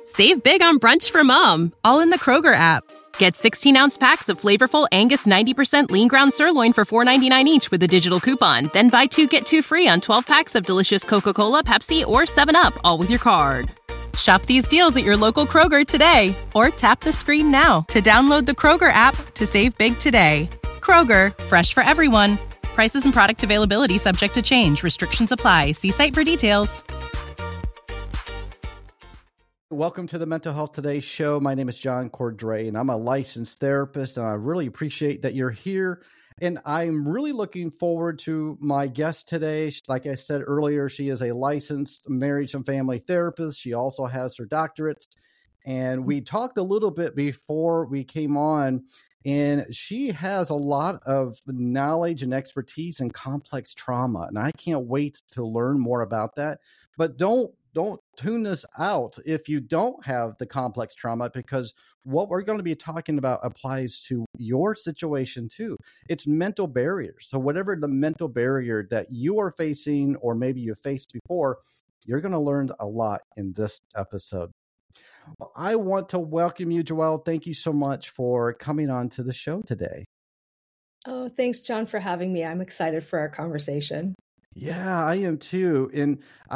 Save big on brunch for mom, all in the Kroger app. Get 16-ounce packs of flavorful Angus 90% lean ground sirloin for $4.99 each with a digital coupon. Then buy 2, get 2 free on 12 packs of delicious Coca-Cola, Pepsi, or 7-Up, all with your card. Shop these deals at your local Kroger today, or tap the screen now to download the Kroger app to save big today. Kroger, fresh for everyone. Prices and product availability subject to change. Restrictions apply. See site for details. Welcome to the Mental Health Today show. My name is John Cordray, and I'm a licensed therapist, and I really appreciate that you're here. And I'm really looking forward to my guest today. Like I said earlier, she is a licensed marriage and family therapist. She also has her doctorates. And we talked a little bit before we came on, and she has a lot of knowledge and expertise in complex trauma. And I can't wait to learn more about that. But don't tune this out if you don't have the complex trauma, because what we're going to be talking about applies to your situation too. It's mental barriers. So whatever the mental barrier that you are facing, or maybe you faced before, you're going to learn a lot in this episode. I want to welcome you, Joelle. Thank you so much for coming on to the show today. Oh, thanks, John, for having me. I'm excited for our conversation. Yeah, I am too. And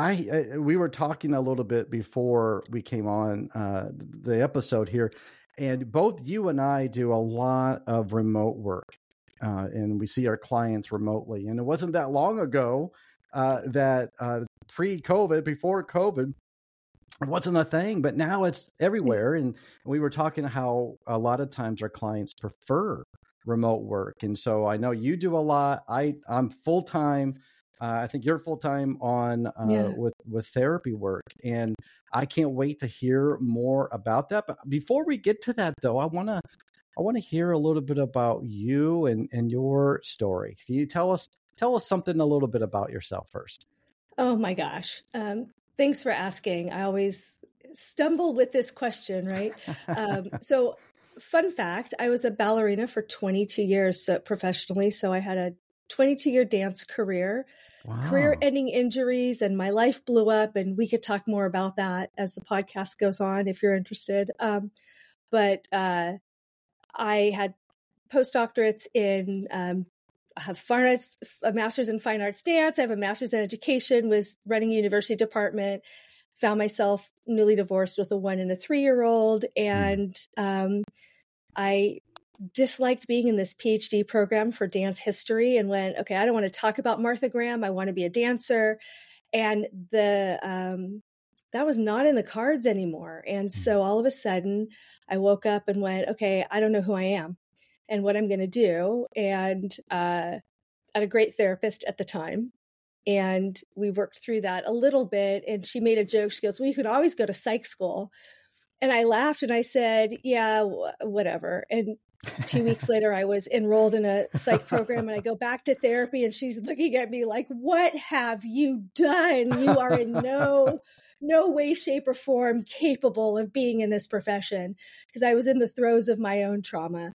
we were talking a little bit before we came on the episode here, and both you and I do a lot of remote work, and we see our clients remotely. And it wasn't that long ago that pre-COVID, before COVID, it wasn't a thing, but now it's everywhere. And we were talking how a lot of times our clients prefer remote work. And so I know you do a lot. I'm full-time. I think you're full-time on with therapy work, and I can't wait to hear more about that. But before we get to that, though, I want to hear a little bit about you and your story. Can you tell us something a little bit about yourself first? Oh my gosh. Thanks for asking. I always stumble with this question, right? So fun fact, I was a ballerina for 22 years professionally. So I had a 22-year dance career, career-ending injuries, and my life blew up. And we could talk more about that as the podcast goes on if you're interested. But I had postdoctorates in I have fine arts, a master's in fine arts dance. I have a master's in education, was running a university department, found myself newly divorced with a 1 and a 3-year-old. And I disliked being in this PhD program for dance history and went, okay, I don't want to talk about Martha Graham. I want to be a dancer. And that was not in the cards anymore. And so all of a sudden I woke up and went, okay, I don't know who I am and what I'm going to do. And I had a great therapist at the time. And we worked through that a little bit. And she made a joke. She goes, well, you can always go to psych school. And I laughed and I said, yeah, whatever. And 2 weeks later, I was enrolled in a psych program, and I go back to therapy, and she's looking at me like, what have you done? You are in no way, shape, or form capable of being in this profession, because I was in the throes of my own trauma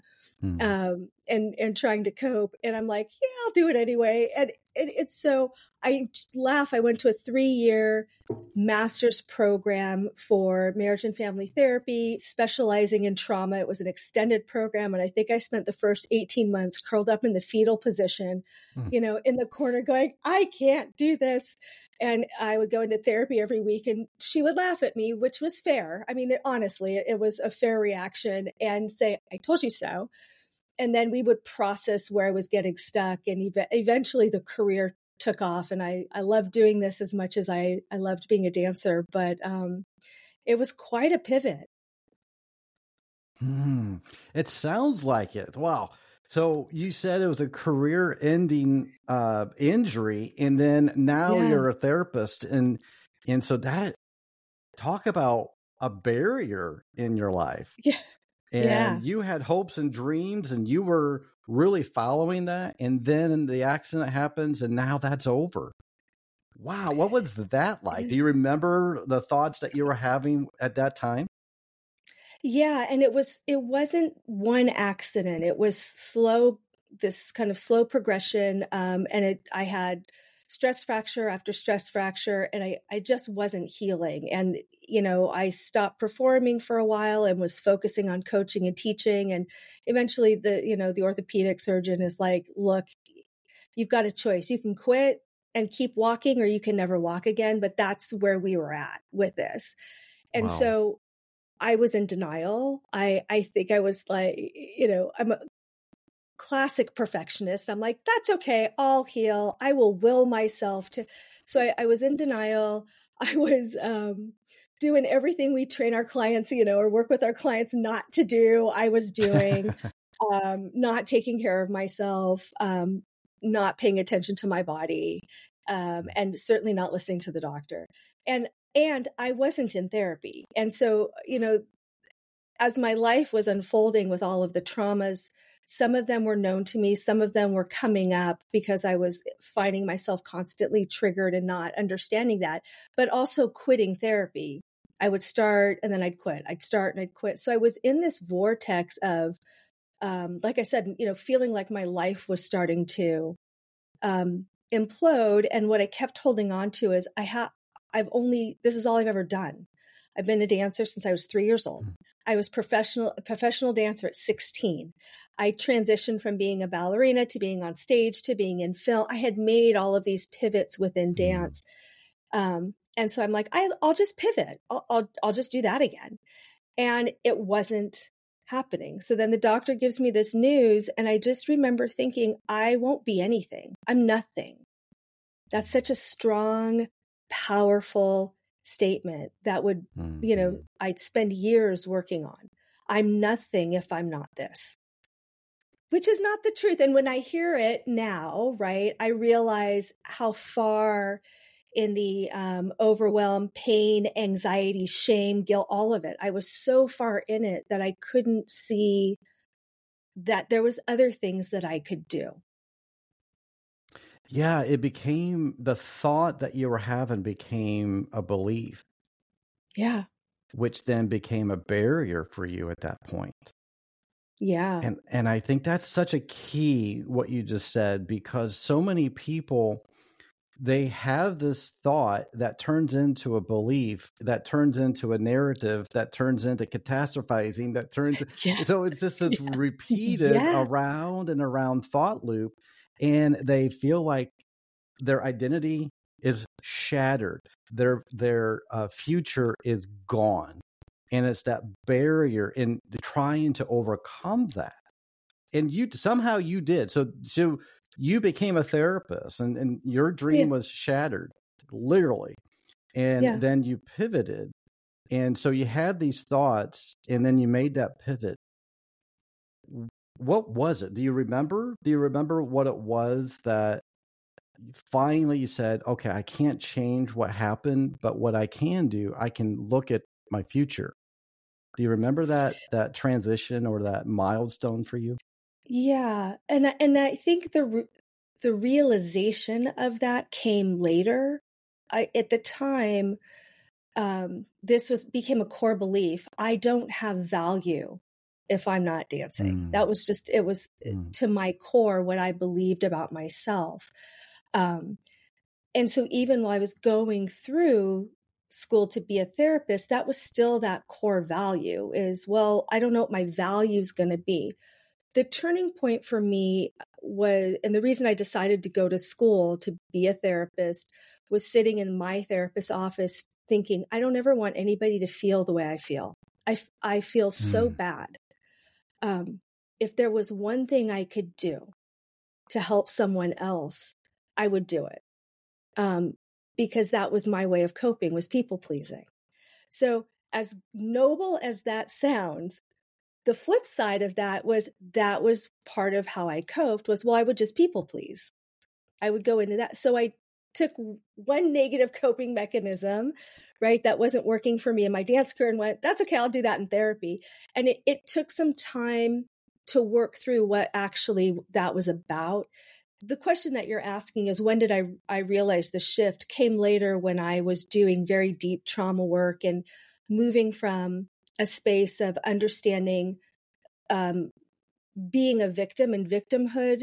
and trying to cope. And I'm like, yeah, I'll do it anyway. And it's so I laugh. I went to a 3-year master's program for marriage and family therapy, specializing in trauma. It was an extended program. And I think I spent the first 18 months curled up in the fetal position, in the corner going, I can't do this. And I would go into therapy every week, and she would laugh at me, which was fair. I mean, honestly, it was a fair reaction, and say, I told you so. And then we would process where I was getting stuck. And eventually the career took off. And I loved doing this as much as I loved being a dancer. But it was quite a pivot. It sounds like it. Wow. So you said it was a career-ending injury, and then now you're a therapist. And so that, talk about a barrier in your life. Yeah. And you had hopes and dreams, and you were really following that. And then the accident happens, and now that's over. Wow. What was that like? Do you remember the thoughts that you were having at that time? Yeah. And it wasn't one accident. It was this kind of slow progression. And I had stress fracture after stress fracture, and I just wasn't healing. And, I stopped performing for a while and was focusing on coaching and teaching. And eventually the orthopedic surgeon is like, look, you've got a choice. You can quit and keep walking, or you can never walk again. But that's where we were at with this. And Wow. so I was in denial. I think I was like, I'm a classic perfectionist. I'm like, that's okay. I'll heal. I will will myself to. So I was in denial. I was doing everything we train our clients, or work with our clients not to do. I was doing, not taking care of myself, not paying attention to my body, and certainly not listening to the doctor. And I wasn't in therapy. And so, as my life was unfolding with all of the traumas, some of them were known to me. Some of them were coming up because I was finding myself constantly triggered and not understanding that, but also quitting therapy. I would start and then I'd quit. I'd start and I'd quit. So I was in this vortex of, like I said, feeling like my life was starting to implode. And what I kept holding on to is this is all I've ever done. I've been a dancer since I was 3 years old. I was a professional dancer at 16. I transitioned from being a ballerina to being on stage to being in film. I had made all of these pivots within dance. And so I'm like, I'll just pivot. I'll just do that again. And it wasn't happening. So then the doctor gives me this news, and I just remember thinking, I won't be anything. I'm nothing. That's such a strong, powerful statement that would, I'd spend years working on. I'm nothing if I'm not this, which is not the truth. And when I hear it now, right, I realize how far in the overwhelm, pain, anxiety, shame, guilt, all of it, I was so far in it that I couldn't see that there was other things that I could do. Yeah, it became the thought that you were having became a belief. Yeah. Which then became a barrier for you at that point. Yeah. And I think that's such a key, what you just said, because so many people, they have this thought that turns into a belief, that turns into a narrative, that turns into catastrophizing, that turns. So it's just this repeated around and around thought loop. And they feel like their identity is shattered. Their future is gone. And it's that barrier in trying to overcome that. And somehow you did. So you became a therapist, and your dream was shattered, literally. And then you pivoted. And so you had these thoughts, and then you made that pivot. What was it? Do you remember? Do you remember what it was that finally you said, okay, I can't change what happened, but what I can do, I can look at my future. Do you remember that transition or that milestone for you? Yeah. And I think the realization of that came later. At the time, this became a core belief. I don't have value if I'm not dancing. That was just, it was to my core what I believed about myself. And so even while I was going through school to be a therapist, that was still that core value is, well, I don't know what my value is going to be. The turning point for me was, and the reason I decided to go to school to be a therapist was sitting in my therapist's office thinking, I don't ever want anybody to feel the way I feel. I feel so bad. If there was one thing I could do to help someone else, I would do it. Because that was my way of coping, was people pleasing. So as noble as that sounds, the flip side of that was part of how I coped was, well, I would just people please. I would go into that. So I took one negative coping mechanism, right, that wasn't working for me in my dance career and went, that's okay, I'll do that in therapy. And it took some time to work through what actually that was about. The question that you're asking is, when did I realize the shift came later when I was doing very deep trauma work and moving from a space of understanding being a victim and victimhood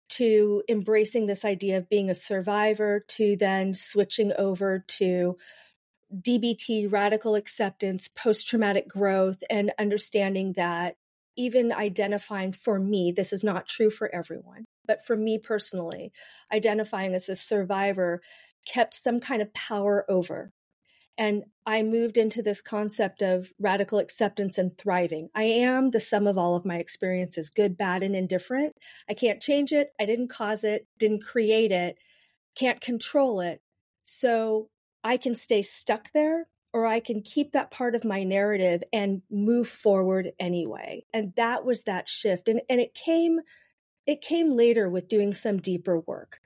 to embracing this idea of being a survivor to then switching over to DBT, radical acceptance, post-traumatic growth, and understanding that even identifying, for me, this is not true for everyone, but for me personally, identifying as a survivor kept some kind of power over. And I moved into this concept of radical acceptance and thriving. I am the sum of all of my experiences, good, bad, and indifferent. I can't change it. I didn't cause it, didn't create it, can't control it. So I can stay stuck there, or I can keep that part of my narrative and move forward anyway. And that was that shift. And it came later with doing some deeper work.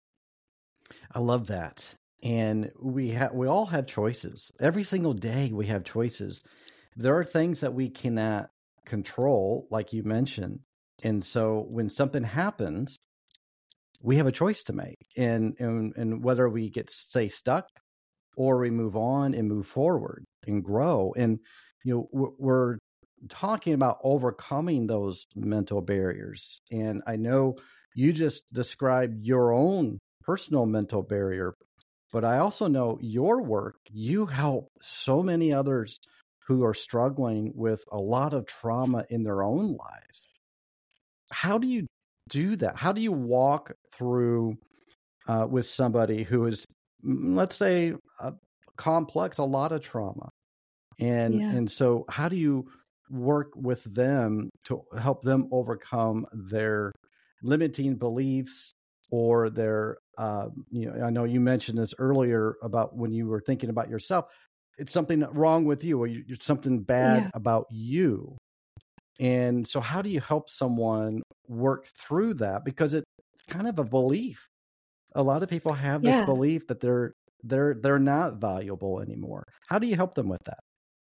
I love that. And we all have choices. Every single day we have choices. There are things that we cannot control, like you mentioned. And so when something happens, we have a choice to make. And whether we stay stuck or we move on and move forward and grow. And, we're talking about overcoming those mental barriers. And I know you just described your own personal mental barrier, but I also know your work, you help so many others who are struggling with a lot of trauma in their own lives. How do you do that? How do you walk through with somebody who is, let's say, complex, a lot of trauma? And so how do you work with them to help them overcome their limiting beliefs or their, I know you mentioned this earlier about when you were thinking about yourself, it's something wrong with you or something bad about you. And so how do you help someone work through that? Because it's kind of a belief. A lot of people have this belief that they're not valuable anymore. How do you help them with that?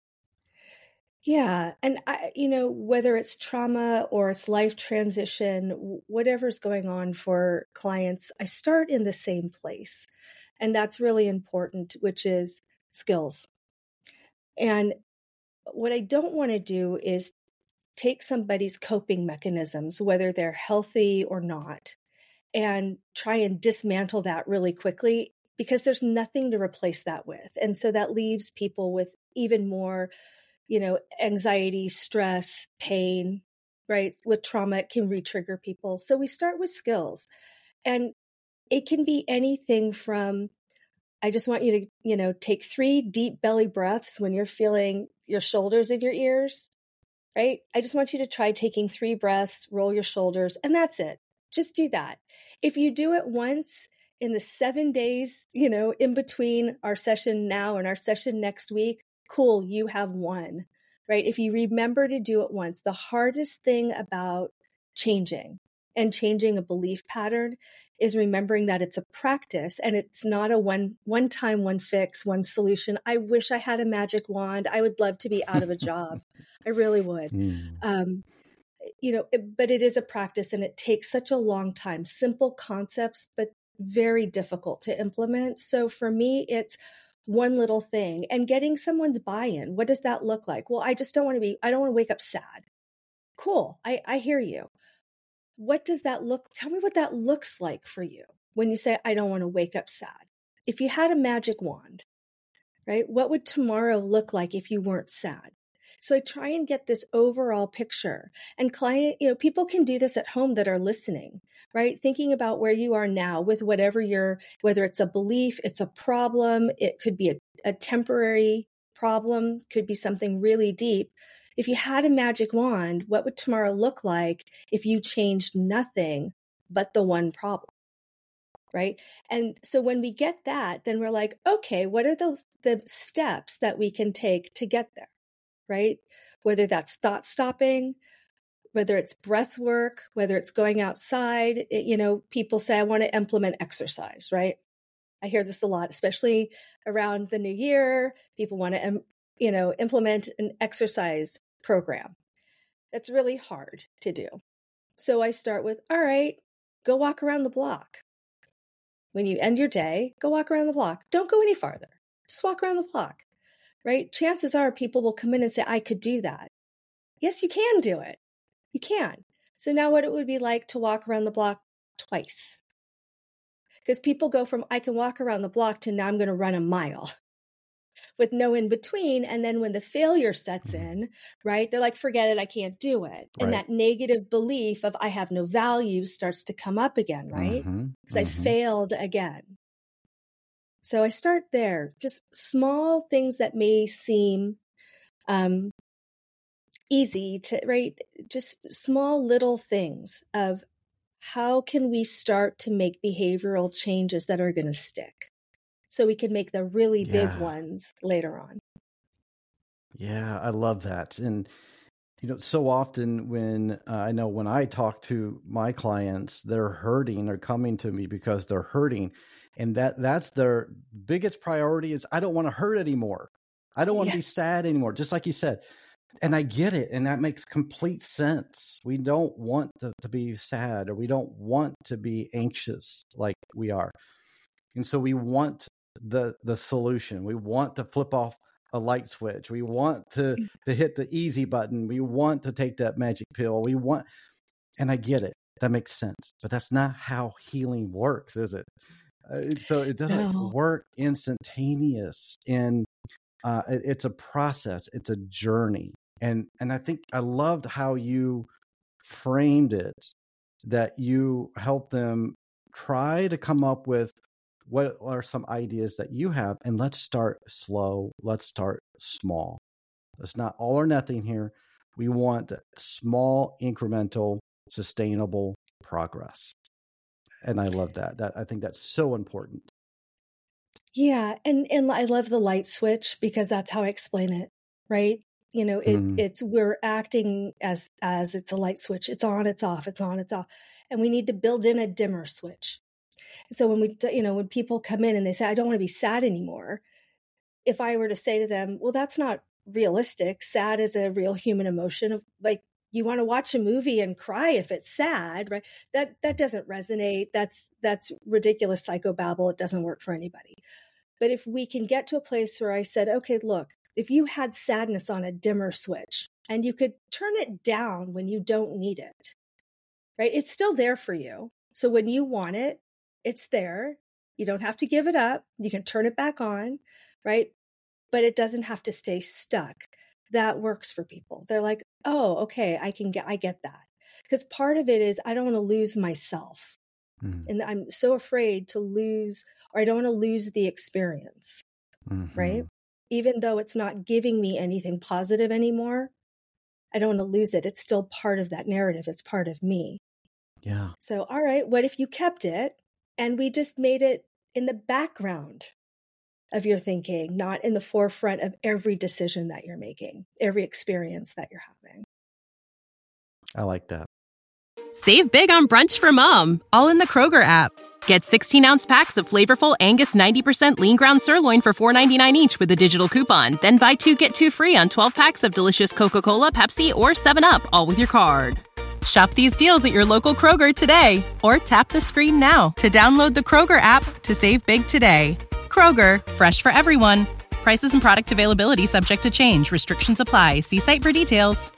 Yeah. And whether it's trauma or it's life transition, whatever's going on for clients, I start in the same place. And that's really important, which is skills. And what I don't want to do is take somebody's coping mechanisms, whether they're healthy or not, and try and dismantle that really quickly, because there's nothing to replace that with. And so that leaves people with even more anxiety, stress, pain, right? With trauma, it can re-trigger people. So we start with skills, and it can be anything from, I just want you to, take 3 deep belly breaths when you're feeling your shoulders in your ears, right? I just want you to try taking 3 breaths, roll your shoulders, and that's it. Just do that. If you do it once in the 7 days, in between our session now and our session next week, cool, you have won, right? If you remember to do it once, the hardest thing about changing a belief pattern is remembering that it's a practice and it's not a one time, one fix, one solution. I wish I had a magic wand. I would love to be out of a job. I really would. But it is a practice and it takes such a long time. Simple concepts, but very difficult to implement. So for me, it's one little thing and getting someone's buy-in. What does that look like? Well, I don't want to wake up sad. Cool. I hear you. What does that tell me what that looks like for you when you say, I don't want to wake up sad. If you had a magic wand, right? What would tomorrow look like if you weren't sad? So I try and get this overall picture, and people can do this at home that are listening, right? Thinking about where you are now with whether it's a belief, it's a problem, it could be a temporary problem, could be something really deep. If you had a magic wand, what would tomorrow look like if you changed nothing but the one problem? Right. And so when we get that, then we're like, okay, what are the steps that we can take to get there? Right? Whether that's thought stopping, whether it's breath work, whether it's going outside, people say, I want to implement exercise, right? I hear this a lot, especially around the new year. People want to, implement an exercise program. That's really hard to do. So I start with, all right, go walk around the block. When you end your day, go walk around the block. Don't go any farther. Just walk around the block. Right? Chances are people will come in and say, I could do that. Yes, you can do it. You can. So now what it would be like to walk around the block twice. Because people go from, I can walk around the block to now I'm going to run a mile with no in between. And then when the failure sets in, right, they're like, forget it, I can't do it. And that negative belief of I have no value starts to come up again, right? Because I failed again. So I start there, just small things that may seem easy to, right? Just small little things of how can we start to make behavioral changes that are going to stick so we can make the really big ones later on. Yeah, I love that. And, so often when when I talk to my clients, they're hurting, they're coming to me because they're hurting. And that's their biggest priority is I don't want to hurt anymore. I don't want to be sad anymore, just like you said. And I get it. And that makes complete sense. We don't want to be sad, or we don't want to be anxious like we are. And so we want the solution. We want to flip off a light switch. We want to hit the easy button. We want to take that magic pill. And I get it. That makes sense. But that's not how healing works, is it? So it doesn't work instantaneous. And it's a process. It's a journey. And I think I loved how you framed it, that you helped them try to come up with what are some ideas that you have, and let's start slow. Let's start small. It's not all or nothing here. We want small, incremental, sustainable progress. And I love that. I think that's so important. Yeah. And I love the light switch because that's how I explain it, right? It's we're acting as it's a light switch. It's on, it's off, it's on, it's off. And we need to build in a dimmer switch. So when people come in and they say, I don't want to be sad anymore, if I were to say to them, well, that's not realistic. Sad is a real human emotion of like, you want to watch a movie and cry if it's sad, right? That doesn't resonate. That's ridiculous psychobabble. It doesn't work for anybody. But if we can get to a place where I said, okay, look, if you had sadness on a dimmer switch and you could turn it down when you don't need it, right? It's still there for you. So when you want it, it's there. You don't have to give it up. You can turn it back on, right? But it doesn't have to stay stuck. That works for people. They're like, oh, okay, I get that. Because part of it is I don't want to lose myself. And I'm so afraid to lose, or I don't want to lose the experience, right? Even though it's not giving me anything positive anymore, I don't want to lose it. It's still part of that narrative. It's part of me. Yeah. So, all right, what if you kept it and we just made it in the background of your thinking, not in the forefront of every decision that you're making, every experience that you're having? I like that. Save big on brunch for mom, all in the Kroger app. Get 16-ounce packs of flavorful Angus 90% lean ground sirloin for $4.99 each with a digital coupon. Then buy 2, get 2 free on 12 packs of delicious Coca-Cola, Pepsi, or 7-Up, all with your card. Shop these deals at your local Kroger today, or tap the screen now to download the Kroger app to save big today. Kroger, fresh for everyone. Prices and product availability subject to change. Restrictions apply. See site for details.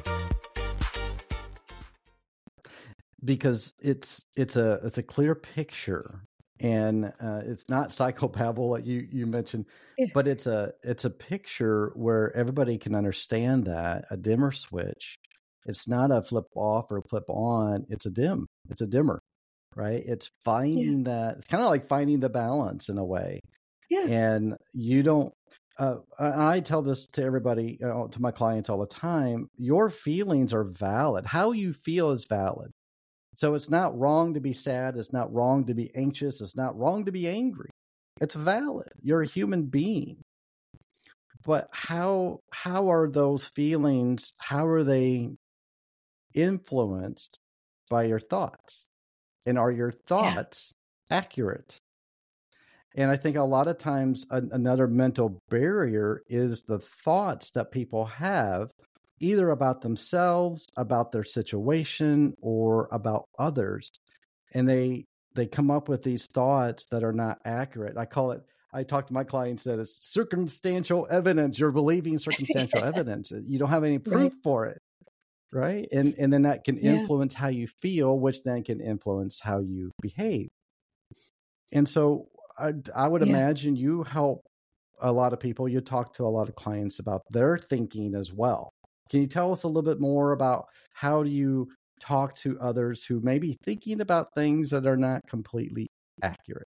Because it's a clear picture, and it's not psychobabble like you mentioned, but it's a picture where everybody can understand that a dimmer switch. It's not a flip off or flip on. It's a dimmer, right? It's finding that. It's kind of like finding the balance in a way. Yeah. And you don't. I tell this to everybody, to my clients all the time. Your feelings are valid. How you feel is valid. So it's not wrong to be sad. It's not wrong to be anxious. It's not wrong to be angry. It's valid. You're a human being. But how are those feelings, how are they influenced by your thoughts? And are your thoughts accurate? And I think a lot of times another mental barrier is the thoughts that people have, either about themselves, about their situation, or about others. And they come up with these thoughts that are not accurate. I talk to my clients that it's circumstantial evidence. You're believing circumstantial evidence. You don't have any proof for it. right? And then that can Yeah. influence how you feel, which then can influence how you behave. And so I would Yeah. imagine you help a lot of people. You talk to a lot of clients about their thinking as well. Can you tell us a little bit more about how do you talk to others who may be thinking about things that are not completely accurate?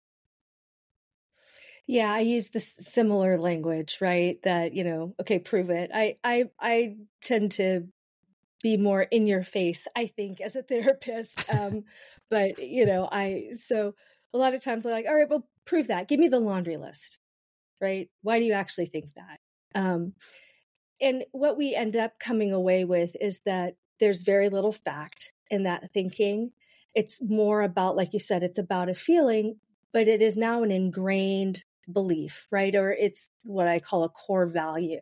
Yeah, I use this similar language, right? That, okay, prove it. I tend to be more in your face, I think, as a therapist. But so a lot of times I'm like, all right, well, prove that. Give me the laundry list, right? Why do you actually think that? And what we end up coming away with is that there's very little fact in that thinking. It's more about, like you said, it's about a feeling, but it is now an ingrained belief, right? Or it's what I call a core value.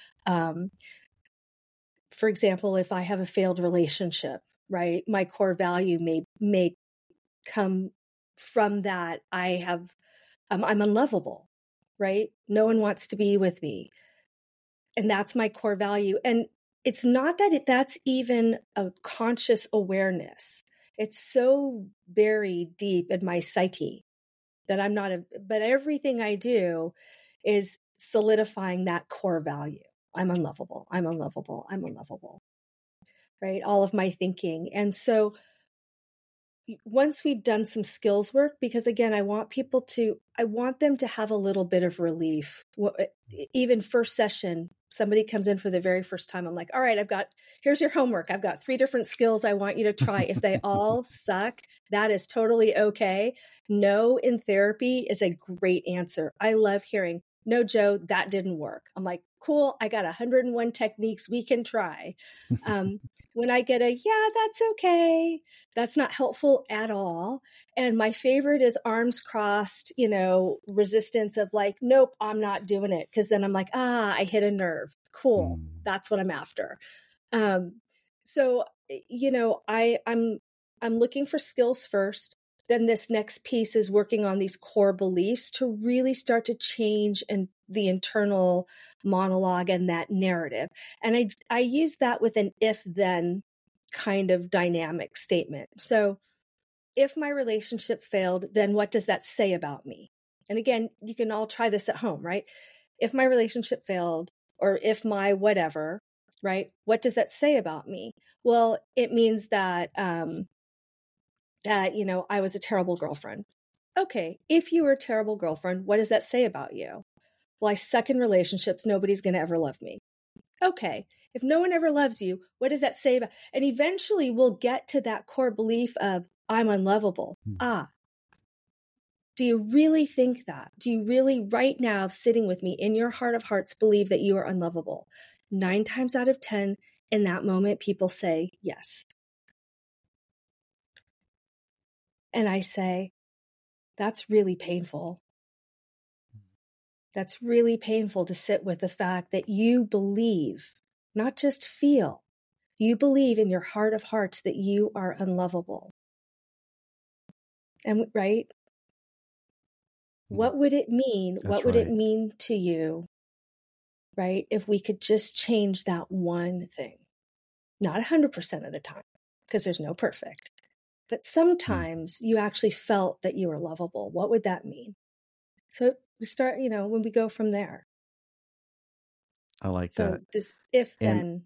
For example, if I have a failed relationship, right, my core value may come from that I'm unlovable, right? No one wants to be with me. And that's my core value. And it's not that that's even a conscious awareness. It's so buried deep in my psyche that but everything I do is solidifying that core value. I'm unlovable. I'm unlovable. I'm unlovable. Right? All of my thinking. And so once we've done some skills work, because again, I want them to have a little bit of relief. Even first session, somebody comes in for the very first time. I'm like, all right, here's your homework. I've got 3 different skills I want you to try. If they all suck, that is totally okay. No in therapy is a great answer. I love hearing, no, Joe, that didn't work. I'm like, cool. I got 101 techniques we can try. When I get yeah, that's okay, that's not helpful at all. And my favorite is arms crossed, resistance of like, nope, I'm not doing it. Cause then I'm like, I hit a nerve. Cool. That's what I'm after. So, I'm looking for skills first. Then this next piece is working on these core beliefs to really start to change and the internal monologue and that narrative. And I use that with an if-then kind of dynamic statement. So if my relationship failed, then what does that say about me? And again, you can all try this at home, right? If my relationship failed, or if my whatever, right? What does that say about me? Well, it means that, I was a terrible girlfriend. Okay, if you were a terrible girlfriend, what does that say about you? Well, I suck in relationships. Nobody's going to ever love me. Okay, if no one ever loves you, what does that say about? And eventually we'll get to that core belief of I'm unlovable. Do you really think that? Do you really right now sitting with me in your heart of hearts believe that you are unlovable? 9 times out of 10 in that moment, people say yes. And I say, that's really painful. That's really painful to sit with the fact that you believe, not just feel, you believe in your heart of hearts that you are unlovable. And right? What would it mean? What would it mean to you, right? If we could just change that one thing, not 100% of the time, because there's no perfect, but sometimes you actually felt that you were lovable. What would that mean? So we start, when we go from there. I like that. This if then.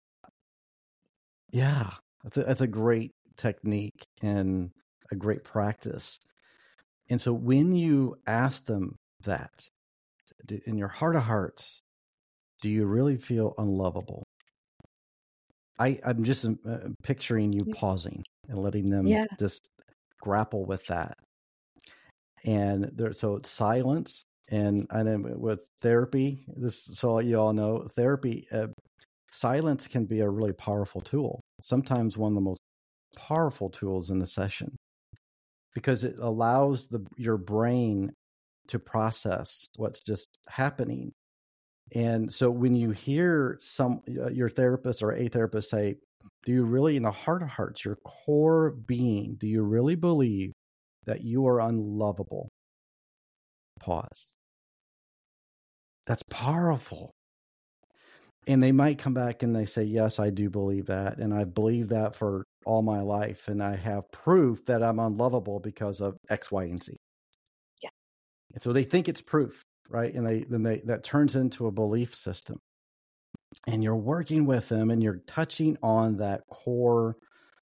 Yeah, that's a great technique and a great practice. And so when you ask them that, in your heart of hearts, do you really feel unlovable? I'm just picturing you pausing and letting them just grapple with that. And so it's silence. And then with therapy, so you all know, therapy, silence can be a really powerful tool. Sometimes one of the most powerful tools in the session, because it allows your brain to process what's just happening. And so when you hear your therapist or a therapist say, do you really, in the heart of hearts, your core being, do you really believe that you are unlovable? Pause. That's powerful. And they might come back and they say, yes, I do believe that. And I've believed that for all my life. And I have proof that I'm unlovable because of X, Y, and Z. Yeah. And so they think it's proof, right? And that turns into a belief system. And you're working with them and you're touching on that core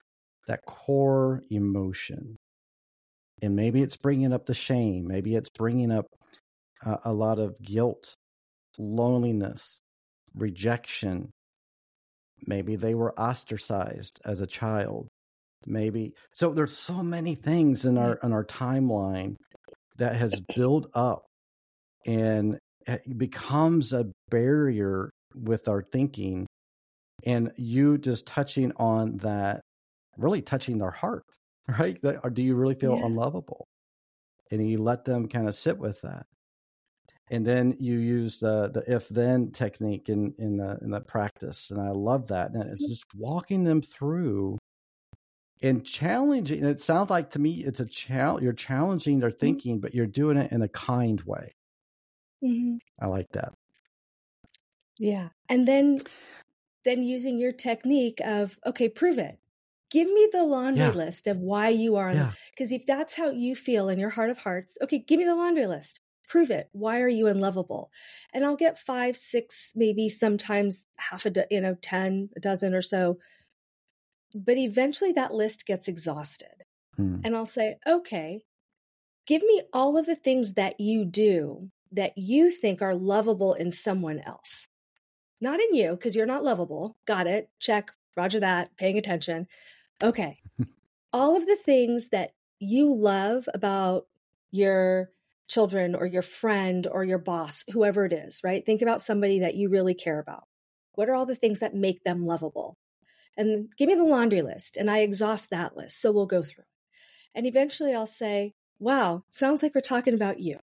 emotion. And maybe it's bringing up the shame. Maybe it's bringing up a lot of guilt, loneliness, rejection. Maybe they were ostracized as a child. Maybe so. There's so many things in our timeline that has built up, and it becomes a barrier with our thinking. And you just touching on that, really touching their heart, right? Or do you really feel unlovable? And you let them kind of sit with that. And then you use the if-then technique in the practice. And I love that. And it's just walking them through and challenging. And it sounds like to me, it's a challenge. You're challenging their thinking, but you're doing it in a kind way. Mm-hmm. I like that. Yeah. And then using your technique of, okay, prove it. Give me the laundry list of why you are. Because if that's how you feel in your heart of hearts, okay, give me the laundry list. Prove it. Why are you unlovable? And I'll get 5, 6, maybe sometimes half 10, a dozen or so. But eventually that list gets exhausted. And I'll say, okay, give me all of the things that you do that you think are lovable in someone else. Not in you, because you're not lovable. Got it. Check. Roger that. Paying attention. Okay. All of the things that you love about your children or your friend or your boss, whoever it is, right? Think about somebody that you really care about. What are all the things that make them lovable? And give me the laundry list. And I exhaust that list. So we'll go through. And eventually I'll say, wow, sounds like we're talking about you.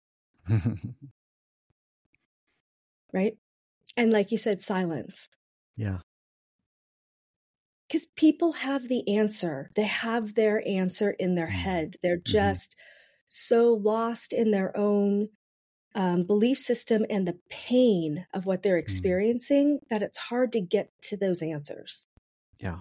Right? And like you said, silence. Yeah. Because people have the answer. They have their answer in their head. They're just so lost in their own belief system and the pain of what they're experiencing that it's hard to get to those answers. Yeah.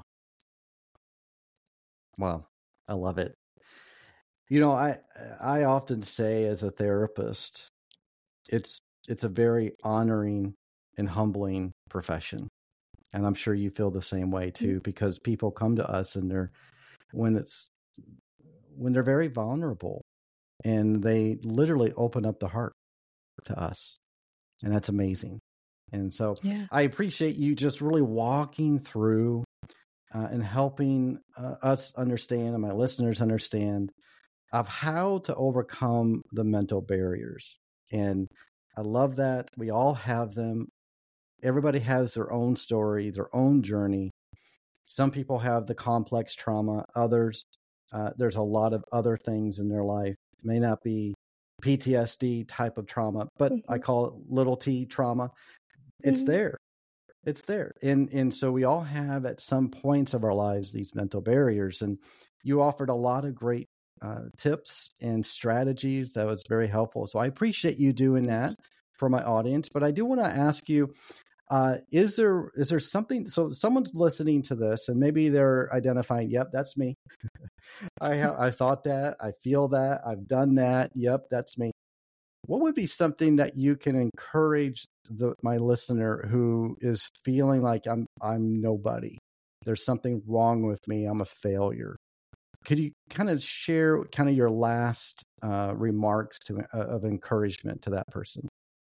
Wow. I love it. You know, I often say as a therapist, it's a very honoring and humbling profession. And I'm sure you feel the same way too, because people come to us and when they're very vulnerable and they literally open up the heart to us. And that's amazing. And so I appreciate you just really walking through and helping us understand and my listeners understand of how to overcome the mental barriers. And I love that. We all have them. Everybody has their own story, their own journey. Some people have the complex trauma. Others, there's a lot of other things in their life. It may not be PTSD type of trauma, but I call it little t trauma. It's there. It's there. And so we all have at some points of our lives these mental barriers. And you offered a lot of great tips and strategies that was very helpful. So I appreciate you doing that for my audience. But I do want to ask you, is there something, so someone's listening to this and maybe they're identifying, yep, that's me. I thought that, I feel that, I've done that. Yep, that's me. What would be something that you can encourage my listener who is feeling like I'm nobody? There's something wrong with me. I'm a failure. Could you kind of share kind of your last remarks of encouragement to that person?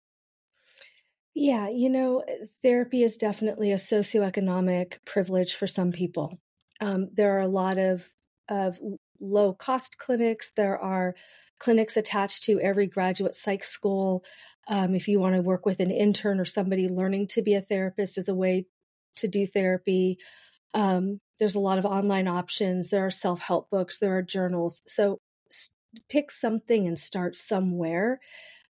Yeah, therapy is definitely a socioeconomic privilege for some people. There are a lot of low-cost clinics. There are clinics attached to every graduate psych school. If you want to work with an intern or somebody learning to be a therapist as a way to do therapy, there's a lot of online options. There are self-help books. There are journals. So pick something and start somewhere.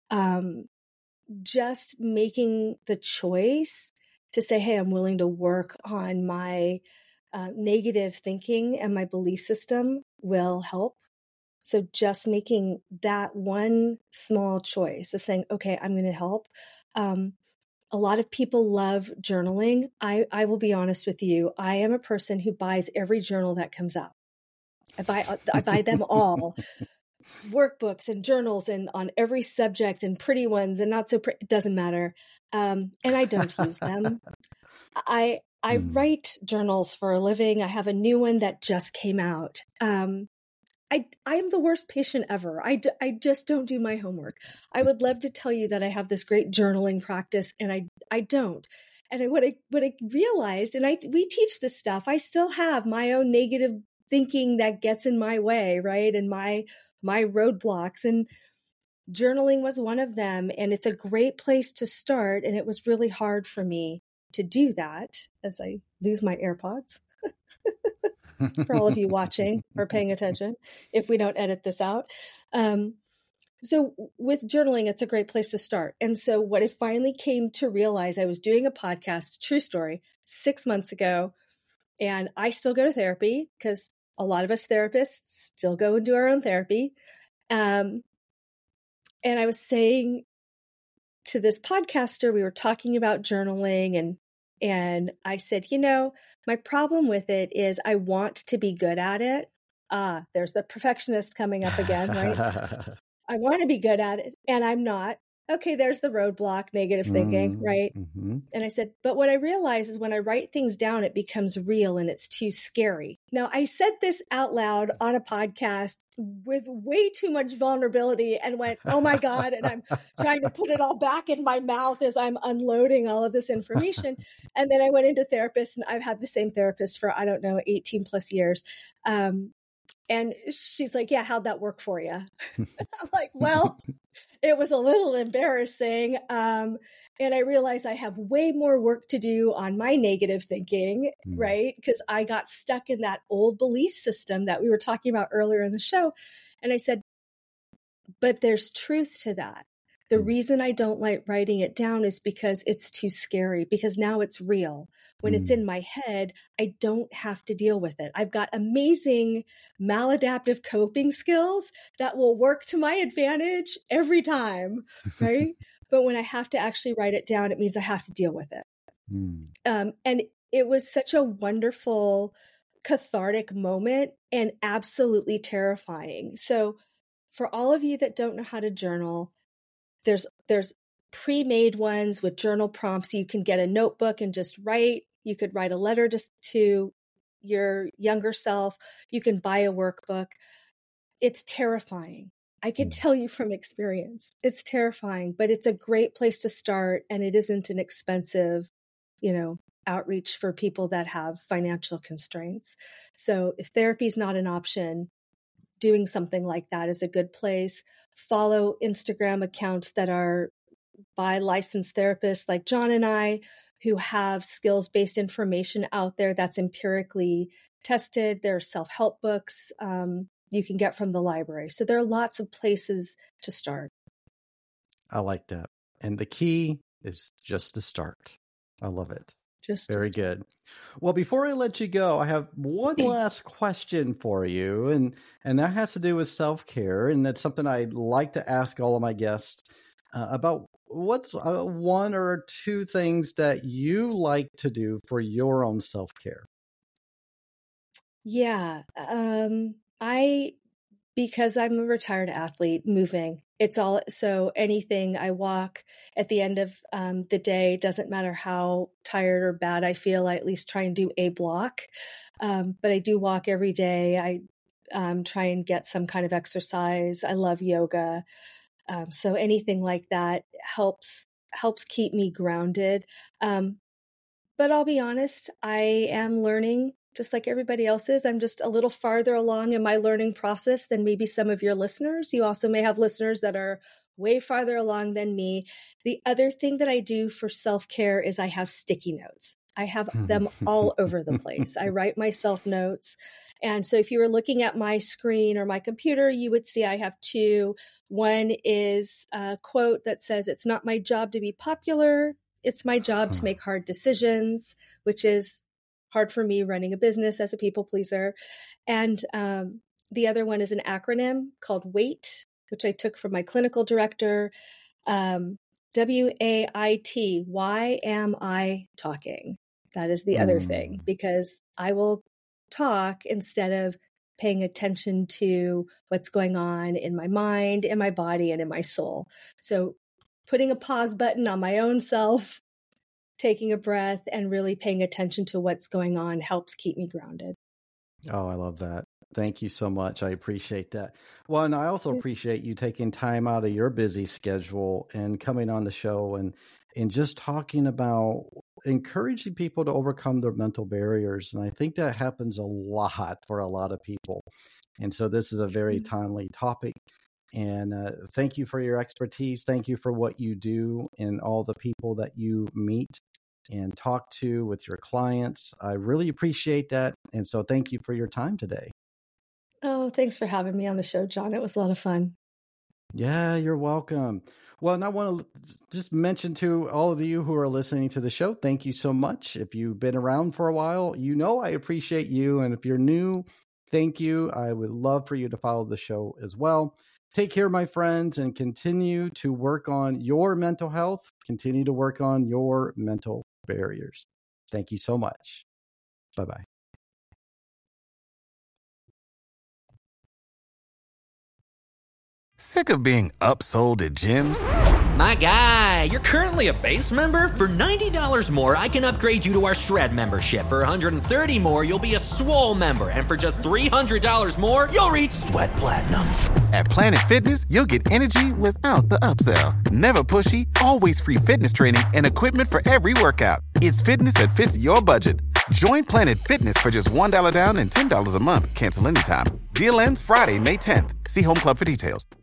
Just making the choice to say, hey, I'm willing to work on my negative thinking and my belief system will help. So just making that one small choice of saying, okay, I'm going to help. A lot of people love journaling. I will be honest with you. I am a person who buys every journal that comes out. I buy them all. Workbooks and journals and on every subject and pretty ones and not so pretty, it doesn't matter. And I don't use them. I write journals for a living. I have a new one that just came out. I am the worst patient ever. I just don't do my homework. I would love to tell you that I have this great journaling practice, and I don't. And what I realized, and we teach this stuff, I still have my own negative thinking that gets in my way, right? And my roadblocks, and journaling was one of them. And it's a great place to start. And it was really hard for me to do that as I lose my AirPods. For all of you watching or paying attention, if we don't edit this out. So with journaling, it's a great place to start. And so what I finally came to realize, I was doing a podcast, true story, 6 months ago, and I still go to therapy because a lot of us therapists still go and do our own therapy. And I was saying to this podcaster, we were talking about journaling, and I said, my problem with it is I want to be good at it. There's the perfectionist coming up again, right? I want to be good at it and I'm not. Okay, there's the roadblock, negative thinking, right? Mm-hmm. And I said, but what I realize is when I write things down, it becomes real and it's too scary. Now, I said this out loud on a podcast with way too much vulnerability and went, oh my God. And I'm trying to put it all back in my mouth as I'm unloading all of this information. And then I went into therapist, and I've had the same therapist for, 18 plus years. And she's like, yeah, how'd that work for you? I'm like, well, it was a little embarrassing. And I realized I have way more work to do on my negative thinking, right? Because I got stuck in that old belief system that we were talking about earlier in the show. And I said, but there's truth to that. The reason I don't like writing it down is because it's too scary, because now it's real. When it's in my head, I don't have to deal with it. I've got amazing maladaptive coping skills that will work to my advantage every time, right? But when I have to actually write it down, it means I have to deal with it. And it was such a wonderful, cathartic moment and absolutely terrifying. So for all of you that don't know how to journal, there's pre-made ones with journal prompts. You can get a notebook and just write. You could write a letter just to your younger self. You can buy a workbook. It's terrifying. I can tell you from experience, it's terrifying, but it's a great place to start. And it isn't an expensive, outreach for people that have financial constraints. So if therapy is not an option, doing something like that is a good place. Follow Instagram accounts that are by licensed therapists like John and I, who have skills-based information out there that's empirically tested. There are self-help books you can get from the library. So there are lots of places to start. I like that. And the key is just to start. I love it. Very good. Well, before I let you go, I have one last question for you, and that has to do with self-care, and that's something I like to ask all of my guests about. What's one or two things that you like to do for your own self-care? Yeah, because I'm a retired athlete, moving. It's all, so anything I walk at the end of the day, doesn't matter how tired or bad I feel, I at least try and do a block. But I do walk every day. I try and get some kind of exercise. I love yoga. So anything like that helps keep me grounded. But I'll be honest, I am learning just like everybody else is. I'm just a little farther along in my learning process than maybe some of your listeners. You also may have listeners that are way farther along than me. The other thing that I do for self-care is I have sticky notes. I have them all over the place. I write myself notes. And so if you were looking at my screen or my computer, you would see I have two. One is a quote that says, "It's not my job to be popular. It's my job to make hard decisions," which is hard for me running a business as a people pleaser. And the other one is an acronym called WAIT, which I took from my clinical director. WAIT. Why am I talking? That is the other thing, because I will talk instead of paying attention to what's going on in my mind, in my body, and in my soul. So putting a pause button on my own self, taking a breath, and really paying attention to what's going on helps keep me grounded. Oh, I love that. Thank you so much. I appreciate that. Well, and I also appreciate you taking time out of your busy schedule and coming on the show and just talking about encouraging people to overcome their mental barriers. And I think that happens a lot for a lot of people. And so this is a very timely topic. And thank you for your expertise. Thank you for what you do and all the people that you meet and talk to with your clients. I really appreciate that. And so thank you for your time today. Oh, thanks for having me on the show, John. It was a lot of fun. Yeah, you're welcome. Well, and I want to just mention to all of you who are listening to the show, thank you so much. If you've been around for a while, you know I appreciate you. And if you're new, thank you. I would love for you to follow the show as well. Take care, my friends, and continue to work on your mental health. Continue to work on your mental barriers. Thank you so much. Bye-bye. Sick of being upsold at gyms? My guy, you're currently a base member? For $90 more, I can upgrade you to our Shred membership. For $130 more, you'll be a Swole member. And for just $300 more, you'll reach Sweat Platinum. At Planet Fitness, you'll get energy without the upsell. Never pushy, always free fitness training and equipment for every workout. It's fitness that fits your budget. Join Planet Fitness for just $1 down and $10 a month. Cancel anytime. Deal ends Friday, May 10th. See Home Club for details.